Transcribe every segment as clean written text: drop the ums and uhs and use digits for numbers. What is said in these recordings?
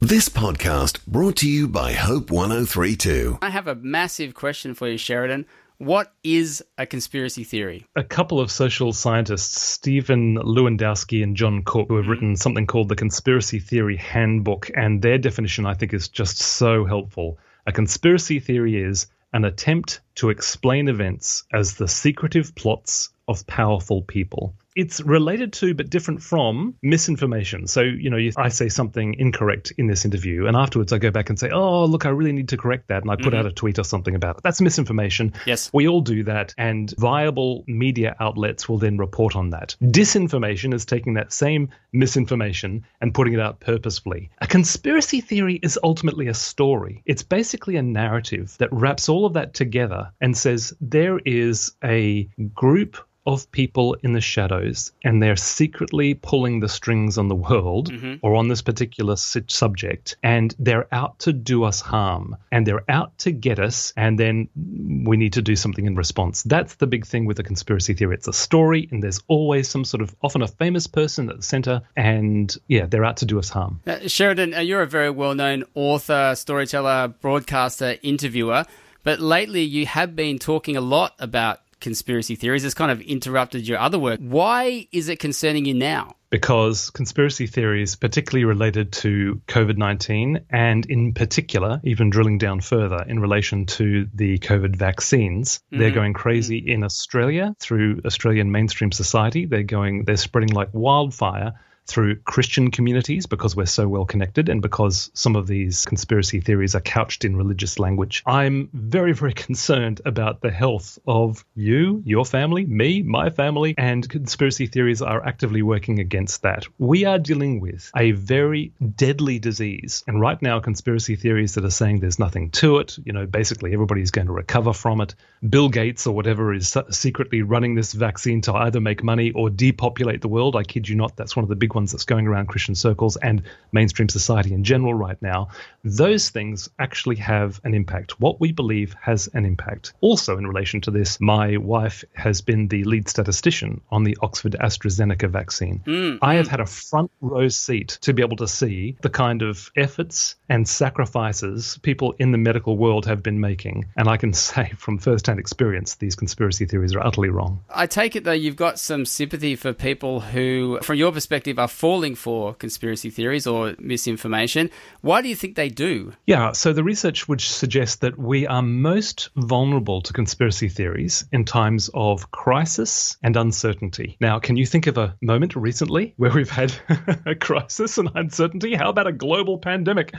This podcast brought to you by Hope 103.2. I have a massive question for you, Sheridan. What is a conspiracy theory? A couple of social scientists, Stephen Lewandowski and John Cook, who have written something called the Conspiracy Theory Handbook, and their definition, I think, is just so helpful. A conspiracy theory is an attempt to explain events as the secretive plots of powerful people. It's related to, but different from, misinformation. So, I say something incorrect in this interview, and afterwards I go back and say, oh, look, I really need to correct that, and I put out a tweet or something about it. That's misinformation. Yes. We all do that, and viable media outlets will then report on that. Disinformation is taking that same misinformation and putting it out purposefully. A conspiracy theory is ultimately a story. It's basically a narrative that wraps all of that together and says there is a group of people in the shadows, and they're secretly pulling the strings on the world or on this particular subject, and they're out to do us harm, and they're out to get us, and then we need to do something in response. That's the big thing with a conspiracy theory. It's a story, and there's always some sort of, often a famous person at the center, and they're out to do us harm. Sheridan, you're a very well-known author, storyteller, broadcaster, interviewer, but lately you have been talking a lot about conspiracy theories. It's kind of interrupted your other work. Why is it concerning you now? Because conspiracy theories, particularly related to COVID-19, and in particular, even drilling down further in relation to the COVID vaccines, they're going crazy in Australia through Australian mainstream society. They're spreading like wildfire through Christian communities because we're so well connected and because some of these conspiracy theories are couched in religious language. I'm very, very concerned about the health of you, your family, me, my family, and conspiracy theories are actively working against that. We are dealing with a very deadly disease, and right now conspiracy theories that are saying there's nothing to it, basically everybody's going to recover from it. Bill Gates or whatever is secretly running this vaccine to either make money or depopulate the world. I kid you not, that's one of the big ones that's going around Christian circles and mainstream society in general right now. Those things actually have an impact. What we believe has an impact. Also in relation to this, my wife has been the lead statistician on the Oxford AstraZeneca vaccine. I have had a front row seat to be able to see the kind of efforts and sacrifices people in the medical world have been making. And I can say from first-hand experience, these conspiracy theories are utterly wrong. I take it, though, you've got some sympathy for people who, from your perspective, are falling for conspiracy theories or misinformation. Why do you think they do? Yeah, so the research would suggest that we are most vulnerable to conspiracy theories in times of crisis and uncertainty. Now, can you think of a moment recently where we've had a crisis and uncertainty? How about a global pandemic?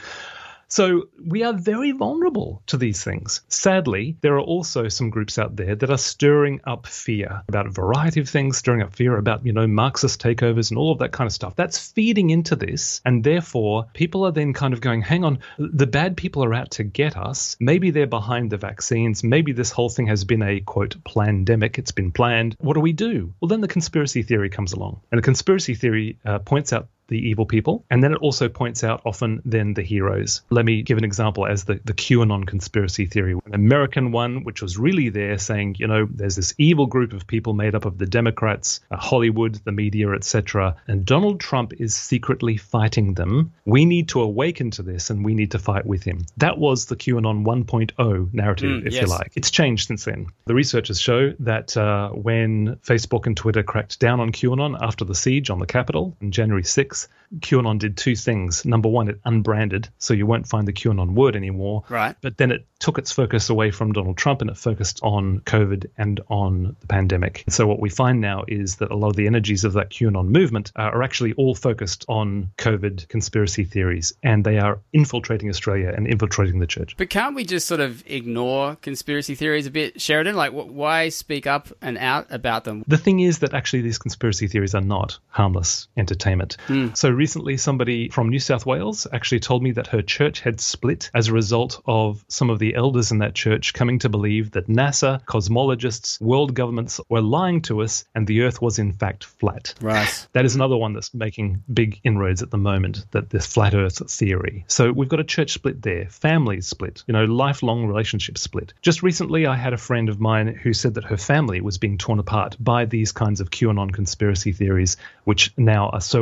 So we are very vulnerable to these things. Sadly, there are also some groups out there that are stirring up fear about a variety of things, stirring up fear about, Marxist takeovers and all of that kind of stuff. That's feeding into this. And therefore, people are then kind of going, hang on, the bad people are out to get us. Maybe they're behind the vaccines. Maybe this whole thing has been a, quote, plandemic. It's been planned. What do? Well, then the conspiracy theory comes along. And the conspiracy theory points out the evil people, and then it also points out often then the heroes. Let me give an example as the QAnon conspiracy theory, an American one, which was really there saying, there's this evil group of people made up of the Democrats, Hollywood, the media, etc., and Donald Trump is secretly fighting them. We need to awaken to this, and we need to fight with him. That was the QAnon 1.0 narrative, if you like. It's changed since then. The researchers show that when Facebook and Twitter cracked down on QAnon after the siege on the Capitol on January 6th, QAnon did two things. Number one, it unbranded, so you won't find the QAnon word anymore. Right. But then it took its focus away from Donald Trump and it focused on COVID and on the pandemic. So what we find now is that a lot of the energies of that QAnon movement are actually all focused on COVID conspiracy theories, and they are infiltrating Australia and infiltrating the church. But can't we just sort of ignore conspiracy theories a bit, Sheridan? Like, why speak up and out about them? The thing is that actually these conspiracy theories are not harmless entertainment. So recently somebody from New South Wales actually told me that her church had split as a result of some of the elders in that church coming to believe that NASA, cosmologists, world governments were lying to us and the Earth was in fact flat. Right. That is another one that's making big inroads at the moment, that this flat Earth theory. So we've got a church split there, families split, lifelong relationships split. Just recently I had a friend of mine who said that her family was being torn apart by these kinds of QAnon conspiracy theories, which now are so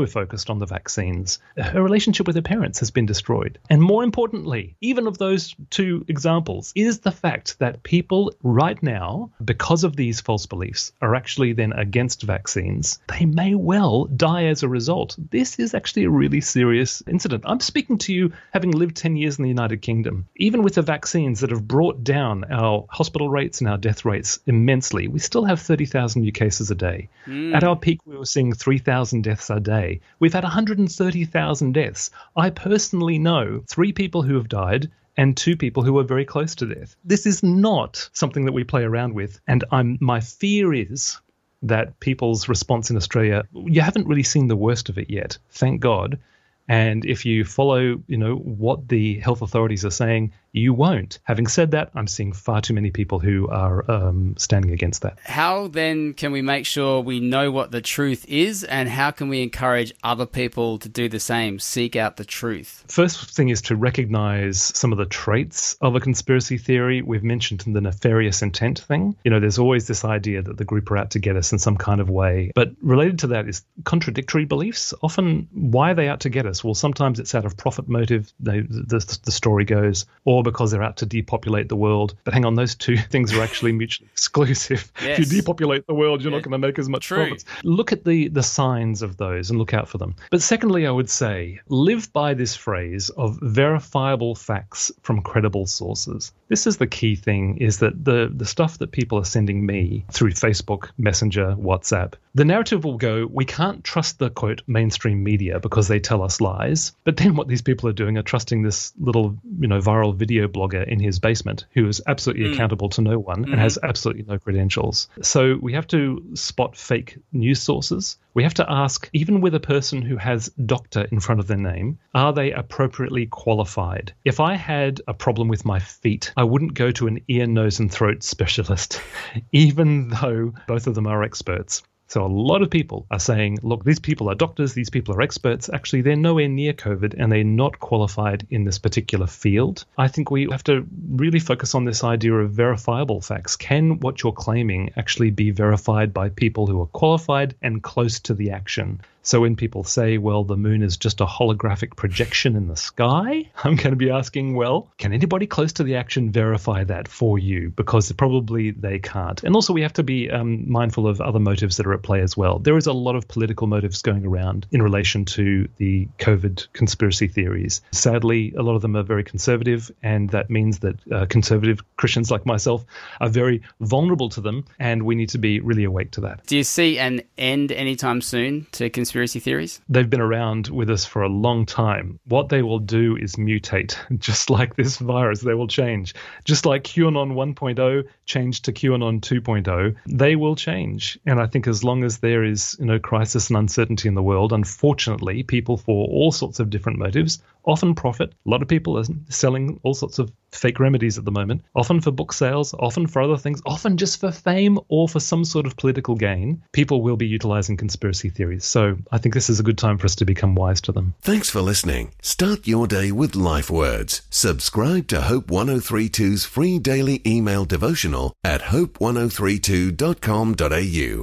so focused on the vaccines. Her relationship with her parents has been destroyed. And more importantly, even of those two examples, is the fact that people right now, because of these false beliefs, are actually then against vaccines. They may well die as a result. This is actually a really serious incident. I'm speaking to you having lived 10 years in the United Kingdom. Even with the vaccines that have brought down our hospital rates and our death rates immensely, we still have 30,000 new cases a day. At our peak, we were seeing 3,000 deaths a day. We've had 130,000 deaths. I personally know 3 people who have died and 2 people who are very close to death. This is not something that we play around with. And my fear is that people's response in Australia, you haven't really seen the worst of it yet, thank God. And if you follow, what the health authorities are saying, you won't. Having said that, I'm seeing far too many people who are standing against that. How then can we make sure we know what the truth is, and how can we encourage other people to do the same, seek out the truth? First thing is to recognize some of the traits of a conspiracy theory. We've mentioned the nefarious intent thing. There's always this idea that the group are out to get us in some kind of way. But related to that is contradictory beliefs. Often, why are they out to get us? Well, sometimes it's out of profit motive, the story goes, or because they're out to depopulate the world. But hang on, those two things are actually mutually exclusive. Yes. If you depopulate the world, you're not going to make as much profits. Look at the signs of those and look out for them. But secondly, I would say, live by this phrase of verifiable facts from credible sources. This is the key thing, is that the stuff that people are sending me through Facebook, Messenger, WhatsApp, the narrative will go, we can't trust the, quote, mainstream media because they tell us lies. But then what these people are doing are trusting this little, viral video blogger in his basement who is absolutely accountable to no one and has absolutely no credentials. So we have to spot fake news sources. We have to ask, even with a person who has doctor in front of their name, are they appropriately qualified? If I had a problem with my feet, I wouldn't go to an ear, nose and throat specialist, even though both of them are experts. So a lot of people are saying, look, these people are doctors, these people are experts. Actually, they're nowhere near COVID and they're not qualified in this particular field. I think we have to really focus on this idea of verifiable facts. Can what you're claiming actually be verified by people who are qualified and close to the action? So when people say, well, the moon is just a holographic projection in the sky, I'm going to be asking, well, can anybody close to the action verify that for you? Because probably they can't. And also we have to be mindful of other motives that are at play as well. There is a lot of political motives going around in relation to the COVID conspiracy theories. Sadly, a lot of them are very conservative, and that means that conservative Christians like myself are very vulnerable to them, and we need to be really awake to that. Do you see an end anytime soon to conspiracy theories? They've been around with us for a long time. What they will do is mutate, just like this virus. They will change. Just like QAnon 1.0 changed to QAnon 2.0, they will change. And I think as long as there is, crisis and uncertainty in the world, unfortunately, people for all sorts of different motives often profit. A lot of people are selling all sorts of fake remedies at the moment, often for book sales, often for other things, often just for fame or for some sort of political gain. People will be utilizing conspiracy theories. So I think this is a good time for us to become wise to them. Thanks for listening. Start your day with Life Words. Subscribe to Hope 1032's free daily email devotional at hope1032.com.au.